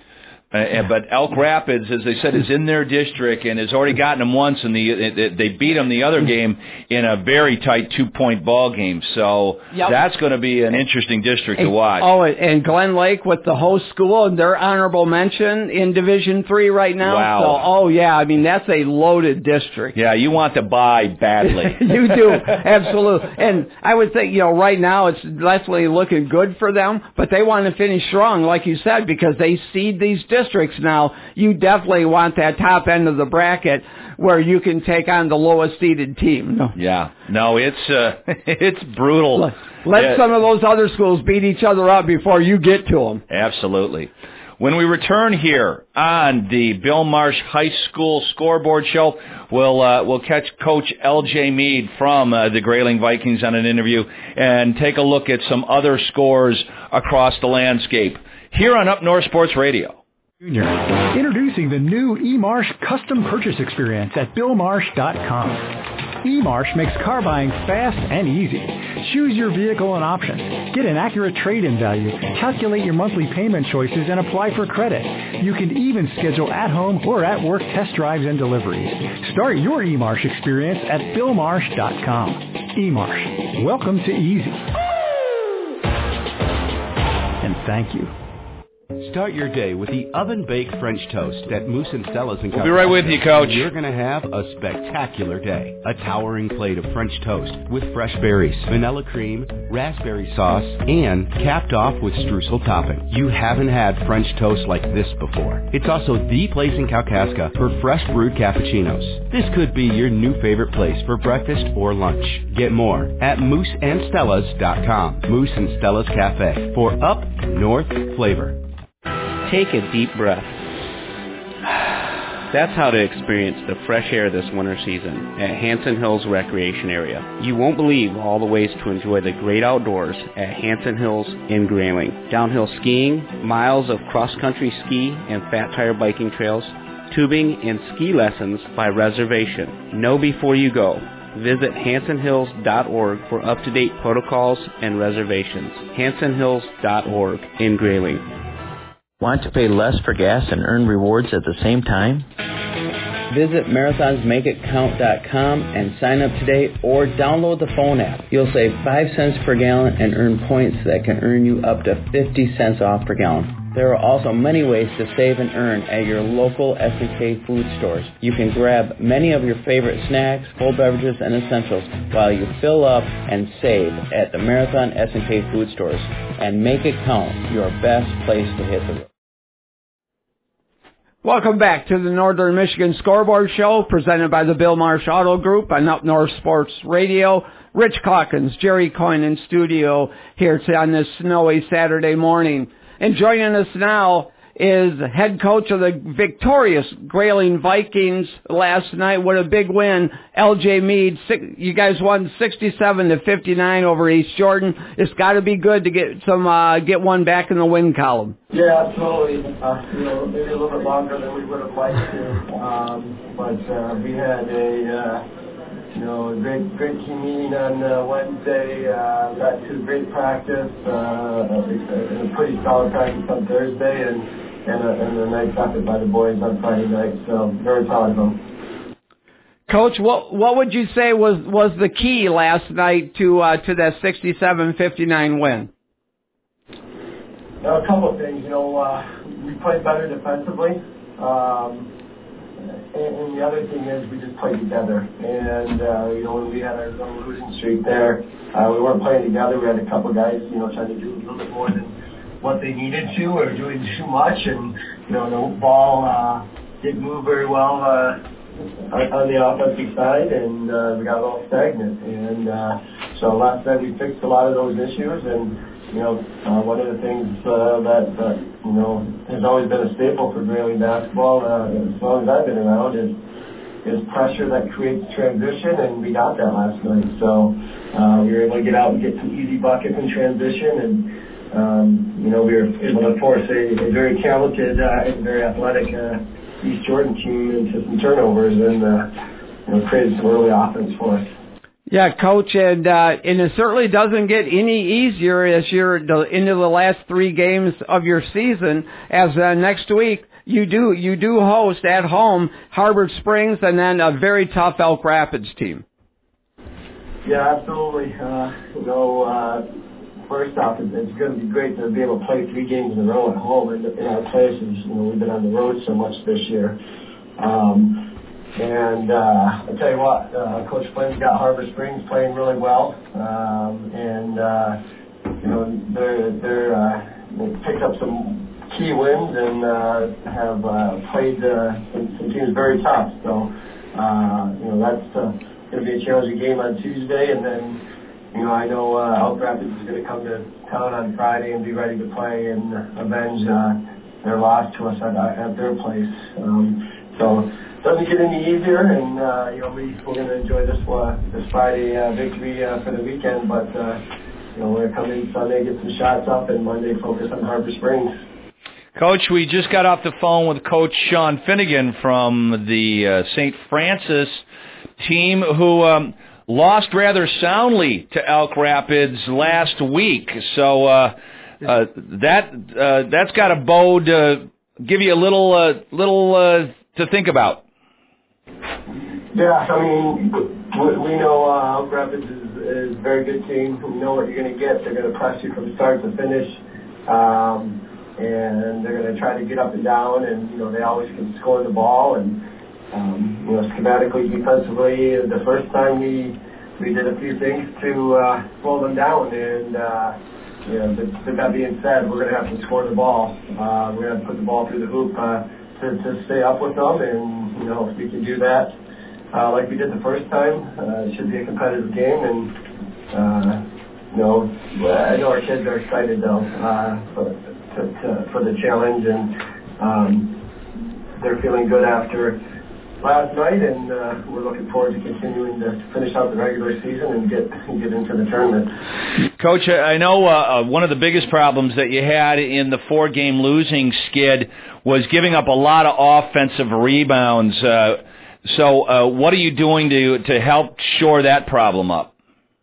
Uh, but Elk Rapids, as they said, is in their district and has already gotten them once, and the, they beat them the other game in a very tight two-point ball game. So yep. that's going to be an interesting district and, to watch. Oh, and Glen Lake with the host school, and their honorable mention in Division Three right now. Wow. So, oh, yeah, I mean, that's a loaded district. Yeah, you want to buy badly. You do, absolutely. And I would think, you know, right now it's definitely looking good for them, but they want to finish strong, like you said, because they seed these districts. Districts now. You definitely want that top end of the bracket where you can take on the lowest seeded team. No. Yeah, no, it's uh, it's brutal. Let, let yeah. some of those other schools beat each other up before you get to them. Absolutely. When we return here on the Bill Marsh High School Scoreboard Show, we'll uh, we'll catch Coach L J Mead from uh, the Grayling Vikings on an interview and take a look at some other scores across the landscape here on Up North Sports Radio. Junior. Introducing the new eMarsh Custom Purchase Experience at Bill Marsh dot com. eMarsh makes car buying fast and easy. Choose your vehicle and options. Get an accurate trade-in value. Calculate your monthly payment choices and apply for credit. You can even schedule at-home or at-work test drives and deliveries. Start your eMarsh experience at Bill Marsh dot com. eMarsh. Welcome to easy. And thank you. Start your day with the oven-baked French toast at Moose and Stella's in Kalkaska. We'll be right with you, Coach. You're going to have a spectacular day. A towering plate of French toast with fresh berries, vanilla cream, raspberry sauce, and capped off with streusel topping. You haven't had French toast like this before. It's also the place in Kalkaska for fresh brewed cappuccinos. This could be your new favorite place for breakfast or lunch. Get more at moose and stellas dot com. Moose and Stella's Cafe for up north flavor. Take a deep breath. That's how to experience the fresh air this winter season at Hanson Hills Recreation Area. You won't believe all the ways to enjoy the great outdoors at Hanson Hills in Grayling. Downhill skiing, miles of cross-country ski and fat tire biking trails, tubing and ski lessons by reservation. Know before you go. Visit hanson hills dot org for up-to-date protocols and reservations. hanson hills dot org in Grayling. Want to pay less for gas and earn rewards at the same time? Visit marathons make it count dot com and sign up today or download the phone app. You'll save five cents per gallon and earn points that can earn you up to fifty cents off per gallon. There are also many ways to save and earn at your local S and K food stores. You can grab many of your favorite snacks, cold beverages, and essentials while you fill up and save at the Marathon S and K food stores. And make it count, your best place to hit the road. Welcome back to the Northern Michigan Scoreboard Show, presented by the Bill Marsh Auto Group on Up North Sports Radio. Rich Calkins, Jerry Coyne in studio here on this snowy Saturday morning. And joining us now is head coach of the victorious Grayling Vikings last night. What a big win. L J Meade, you guys won sixty-seven to fifty-nine over East Jordan. It's got to be good to get some uh, get one back in the win column. Yeah, absolutely. Uh, you know, maybe a little bit longer than we would have liked to, um, but uh, we had a uh, you know a great great team meeting on uh, Wednesday. Uh, got to great practice, uh, and a pretty solid practice on Thursday, and and a, and a nice effort by the boys on Friday night. So very proud of them. Coach, what what would you say was, was the key last night to uh, to that sixty-seven fifty-nine win? Uh, a couple of things. You know, uh, we played better defensively, um, and, and the other thing is we just played together. And uh, you know, when we had our little losing streak there, uh, we weren't playing together. We had a couple of guys, you know, trying to do a little bit more than what they needed to, or doing too much, and you know, the ball uh, didn't move very well uh, on the offensive side, and uh, we got a little stagnant. And uh, so last night we fixed a lot of those issues, and you know, uh, one of the things uh, that, that you know has always been a staple for Grayling basketball uh, as long as I've been around is is pressure that creates transition, and we got that last night. So uh, we were able to get out and get some easy buckets in transition, and Um, you know, we were able to force a, a very talented uh, and very athletic uh, East Jordan team into some turnovers and, uh, you know, created some early offense for us. Yeah, Coach, and uh, and it certainly doesn't get any easier as you're into the last three games of your season. As uh, next week you do you do host at home Harbor Springs, and then a very tough Elk Rapids team. Yeah, absolutely. Uh, you know. Uh, First off, it's going to be great to be able to play three games in a row at home in, in our places. You know, we've been on the road so much this year. Um, and uh, I'll tell you what, uh, Coach Flynn's got Harbor Springs playing really well. Um, and, uh, you know, they're, they're, uh, they picked up some key wins and uh, have uh, played uh, some, some teams very tough. So, uh, you know, that's uh, going to be a challenging game on Tuesday. And then, you know, I know uh, Elk Rapids is going to come to town on Friday and be ready to play and avenge uh, their loss to us at, at their place. Um, so it doesn't get any easier, and uh, you know we we're going to enjoy this uh, this Friday uh, victory uh, for the weekend. But uh, you know we're going to come in Sunday, get some shots up, and Monday focus on Harbor Springs. Coach, we just got off the phone with Coach Sean Finnegan from the uh, Saint Francis team, who. Um, Lost rather soundly to Elk Rapids last week, so uh, uh, that uh, that's got a bode to give you a little uh, little uh, to think about. Yeah, I mean, we know uh, Elk Rapids is, is a very good team. We know what you're going to get. They're going to press you from start to finish, um, and they're going to try to get up and down. And you know, they always can score the ball and. Um, you know, schematically, defensively, the first time we we did a few things to uh, slow them down, and uh, you know, with that being said, we're going to have to score the ball. Uh, we're going to have to put the ball through the hoop uh, to, to stay up with them, and you know, if we can do that uh, like we did the first time, uh, it should be a competitive game. And uh, you know, I know our kids are excited though uh, for, to, to, for the challenge, and um, they're feeling good after. Last night, and uh, we're looking forward to continuing to finish out the regular season and get get into the tournament. Coach, I know uh, one of the biggest problems that you had in the four-game losing skid was giving up a lot of offensive rebounds. Uh, so, uh, what are you doing to to help shore that problem up?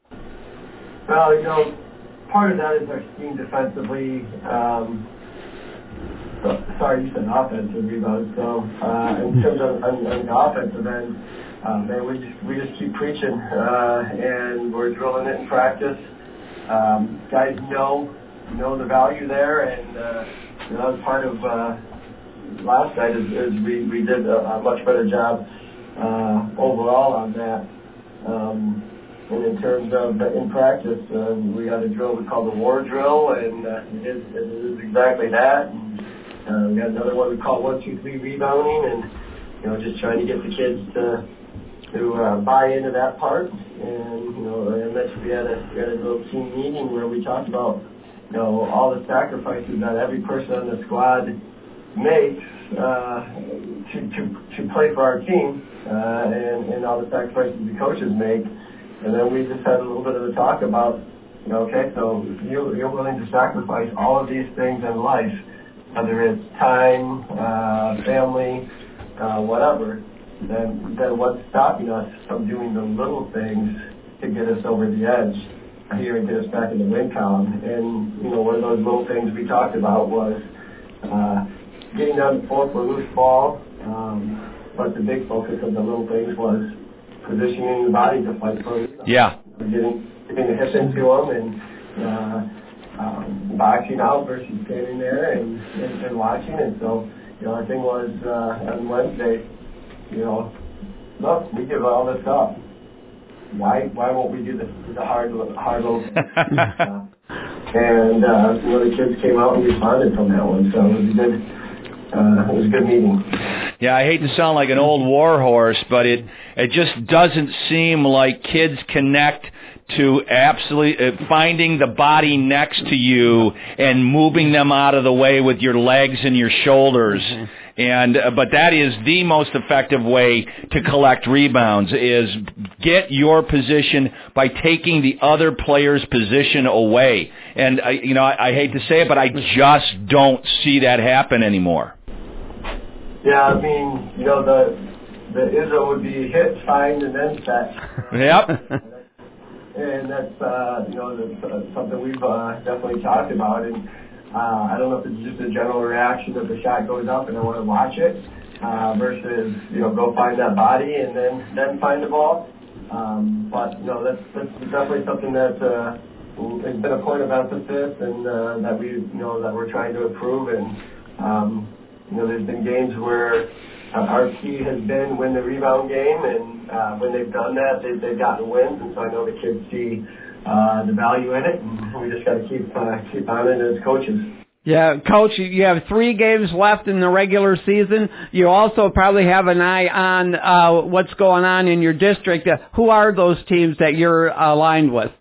Well, you know, part of that is our scheme defensively. Um, So, sorry, you said offensive rebounds. So, uh, in terms of on, on the offensive end, uh, man, we just we just keep preaching, uh, and we're drilling it in practice. Um, guys know know the value there, and uh, you know, that was part of uh, last night. Is, is we we did a, a much better job uh, overall on that. Um, and in terms of uh, in practice, uh, we got a drill we call the war drill, and uh, it, is, it is exactly that. And, Uh, we got another one we call one, two, three rebounding, and you know, just trying to get the kids to to uh, buy into that part. And you know, I mentioned we had a we had a little team meeting where we talked about you know all the sacrifices that every person on the squad makes uh, to, to, to play for our team uh, and, and all the sacrifices the coaches make. And then we just had a little bit of a talk about, you know, okay, so you're, you're willing to sacrifice all of these things in life, whether it's time, uh, family, uh, whatever, then, then what's stopping us from doing the little things to get us over the edge here and get us back in the win column? And, you know, one of those little things we talked about was uh, getting down to four for a loose ball, um, but the big focus of the little things was positioning the body to fight for it. Yeah. Getting, getting the hip into them and uh, um, boxing out versus standing there and, and, and watching. And so, you know, our thing was uh, on Wednesday, you know, look, we give all this up. Why why won't we do the, the hard hard low? uh, and uh, you know, the kids came out and responded from that one. So it was a good uh, it was a good meeting. Yeah, I hate to sound like an old war horse, but it it just doesn't seem like kids connect to absolutely uh, finding the body next to you and moving them out of the way with your legs and your shoulders. Mm-hmm. And uh, but that is the most effective way to collect rebounds, is get your position by taking the other player's position away. And I, you know, I, I hate to say it, but I just don't see that happen anymore. Yeah, I mean, you know, the the I S O would be hit, find, and then set. Yep. And that's uh, you know that's uh, something we've uh, definitely talked about. And Uh, I don't know if it's just a general reaction that the shot goes up and I want to watch it uh, versus, you know, go find that body and then, then find the ball. Um, but, you know, that's, that's definitely something that uh, has been a point of emphasis and uh, that we, you know, that we're trying to improve. And, um, you know, there's been games where uh, our key has been win the rebound game, and uh, when they've done that, they, they've gotten wins. And so I know the kids see Uh, the value in it, and we just got to keep uh, keep on it as coaches. Yeah, Coach, you have three games left in the regular season. You also probably have an eye on uh, what's going on in your district. Uh, who are those teams that you're aligned with?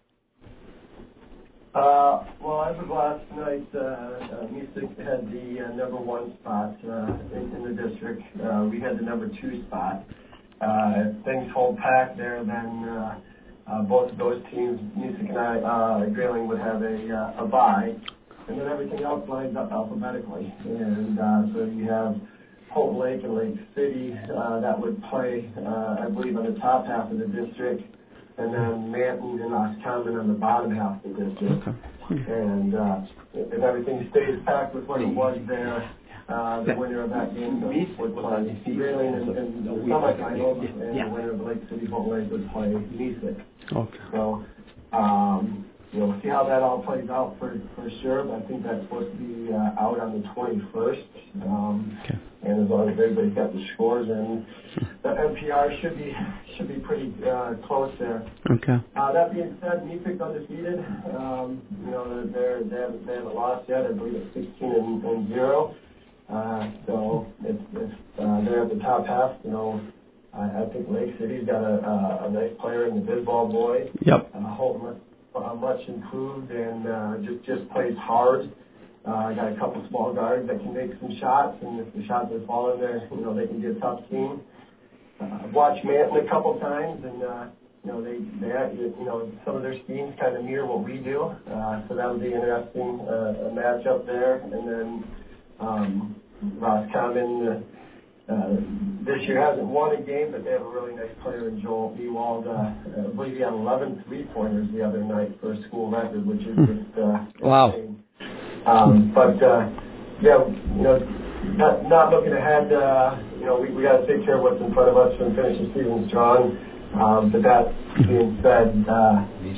Uh, well, as of last night, uh, uh, Music had the uh, number one spot uh, in, in the district. Uh, we had the number two spot. Uh, if things hold packed there, then uh, Uh, both of those teams, Music and I, uh, Grayling would have a, uh, a bye, and then everything else lines up alphabetically. And uh, so you have Holton Lake and Lake City uh, that would play, uh, I believe, on the top half of the district, and then Manton and Roscommon on the bottom half of the district. And uh, if everything stays packed with what it was there, Uh, the winner of that game would play Grayling in, in the semifinals, and the winner of the Lake City Holton Lake would play Music. Okay. So, um, you know, we'll see how that all plays out for, for sure, but I think that's supposed to be uh, out on the twenty-first. Um, okay. And as long as everybody's got the scores, and the M P R should be should be pretty uh, close there. Okay. Uh, that being said, Music's undefeated. Um, you know, they're, they haven't, they haven't lost yet. I believe it's sixteen and, and zero. Uh, so if, if uh, they're at the top half, you know, I, I think Lake City's got a, a, a nice player in the Bisball boy. Yep. Uh, Holton uh, much improved and uh, just just plays hard. Uh, got a couple small guards that can make some shots, and if the shots are falling there, you know, they can be a tough team. Uh, I've watched Manton a couple times, and uh, you know, they they you know some of their schemes kind of mirror what we do. Uh, so that would be an interesting uh, a matchup there, and then. Um, Roscommon uh, uh, this year hasn't won a game, but they have a really nice player in Joel Ewald. Uh, I believe he had eleven three-pointers the other night for a school record, which is just uh, wow. insane. Um, but uh, yeah, you know, not, not looking ahead. Uh, you know, we, we got to take care of what's in front of us and finish the season strong. Um, but that being said, uh,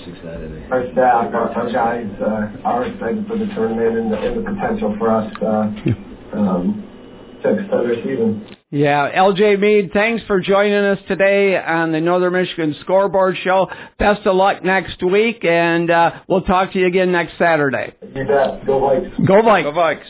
our staff, our, our guys uh, are excited for the tournament and the, and the potential for us uh, um, to extend our season. Yeah, L J Mead, thanks for joining us today on the Northern Michigan Scoreboard Show. Best of luck next week, and uh, we'll talk to you again next Saturday. You bet. Go Vikes. Go Vikes. Go Vikes.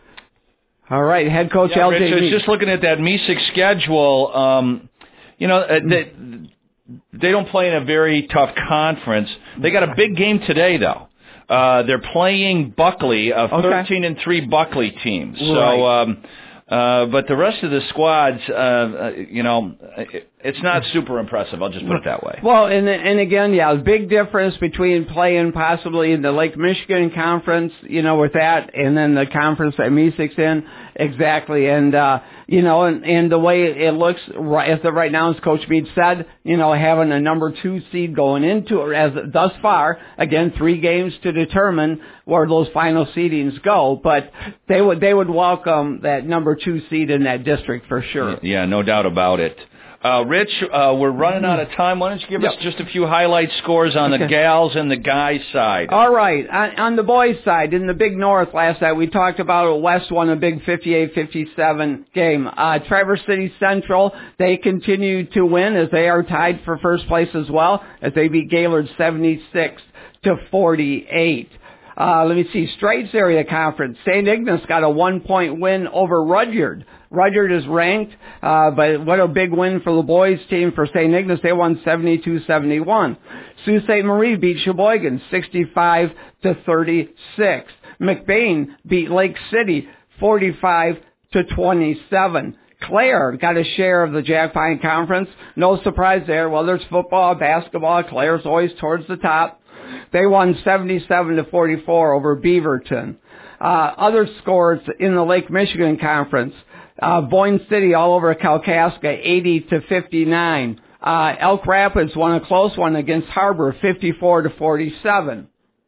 All right, head coach yeah, L J Rich, Mead. I was just looking at that Music schedule. Um, you know, uh, they, they don't play in a very tough conference. They got a big game today, though. Uh, they're playing Buckley, a thirteen and three Buckley team. So, right. um, Uh, but the rest of the squads, uh, uh, you know, it, it's not super impressive. I'll just put it that way. Well, and and again, yeah, big difference between playing possibly in the Lake Michigan Conference, you know, with that, and then the conference that M E S C's in. Exactly, and uh, you know, and, and the way it looks right, as of right now, as Coach Mead said, you know, having a number two seed going into it, as thus far, again, three games to determine where those final seedings go, but they would they would welcome that number two seed in that district for sure. Yeah, no doubt about it. Uh, Rich, uh, we're running out of time. Why don't you give yep. us just a few highlight scores on okay. the gals and the guys side? All right. On, on the boys side, in the Big North last night, we talked about West won a big fifty-eight fifty-seven game. Uh, Traverse City Central, they continue to win as they are tied for first place as well, as they beat Gaylord seventy-six to forty-eight. Uh, let me see, Straits Area Conference, Saint Ignace got a one-point win over Rudyard. Rudyard is ranked, uh, but what a big win for the boys team for Saint Ignace. They won seventy-two seventy-one. Sault Ste. Marie beat Sheboygan sixty-five to thirty-six. McBain beat Lake City forty-five to twenty-seven. Clare got a share of the Jack Pine Conference. No surprise there. Whether it's football, basketball, Clare's always towards the top. They won seventy-seven to forty-four over Beaverton. Uh, other scores in the Lake Michigan Conference. Uh, Boyne City all over Kalkaska, eighty to fifty-nine. Uh, Elk Rapids won a close one against Harbor, fifty-four to forty-seven.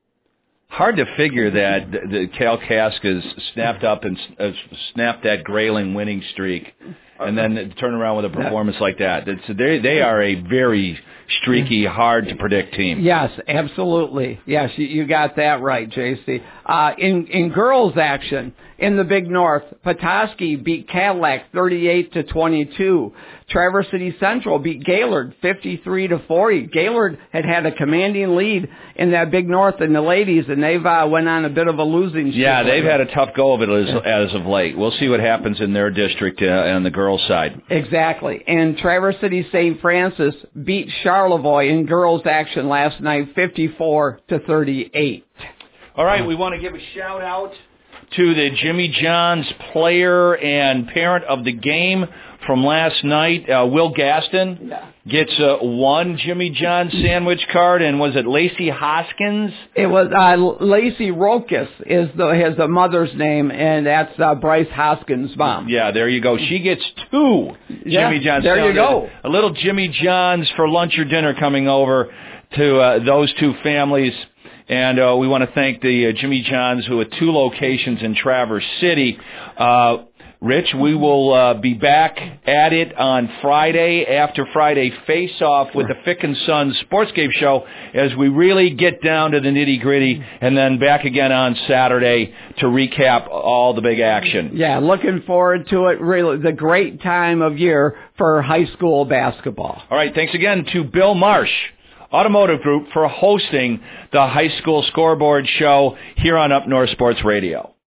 Hard to figure that the Kalkaska's snapped up and uh, snapped that Grayling winning streak, and then turn around with a performance like that. It's, they they are a very streaky, hard to predict team. Yes, absolutely. Yes, you, you got that right, J C. Uh, in in girls action in the Big North, Petoskey beat Cadillac thirty-eight to twenty-two. Traverse City Central beat Gaylord fifty-three to forty. Gaylord had had a commanding lead in that Big North in the ladies, and they've uh, went on a bit of a losing streak. Yeah, they've had a tough go of it as, as of late. We'll see what happens in their district uh, on the girls' side. Exactly. And Traverse City Saint Francis beat Charlevoix in girls' action last night, fifty-four to thirty-eight. All right, we want to give a shout out to the Jimmy John's player and parent of the game from last night, uh, Will Gaston. Yeah. Gets uh, one Jimmy John's sandwich card, and was it Lacey Hoskins? It was uh, Lacey Rokas is the is the mother's name, and that's uh, Bryce Hoskins' mom. Yeah, there you go. She gets two yeah, Jimmy John's. There you go. A little Jimmy John's for lunch or dinner coming over to uh, those two families. And uh, we want to thank the uh, Jimmy John's, who at two locations in Traverse City. Uh, Rich, we will uh, be back at it on Friday after Friday Face-Off with the Fick and Sons Sportscape Show as we really get down to the nitty-gritty, and then back again on Saturday to recap all the big action. Yeah, looking forward to it. Really, the great time of year for high school basketball. All right, thanks again to Bill Marsh Automotive Group for hosting the High School Scoreboard Show here on Up North Sports Radio.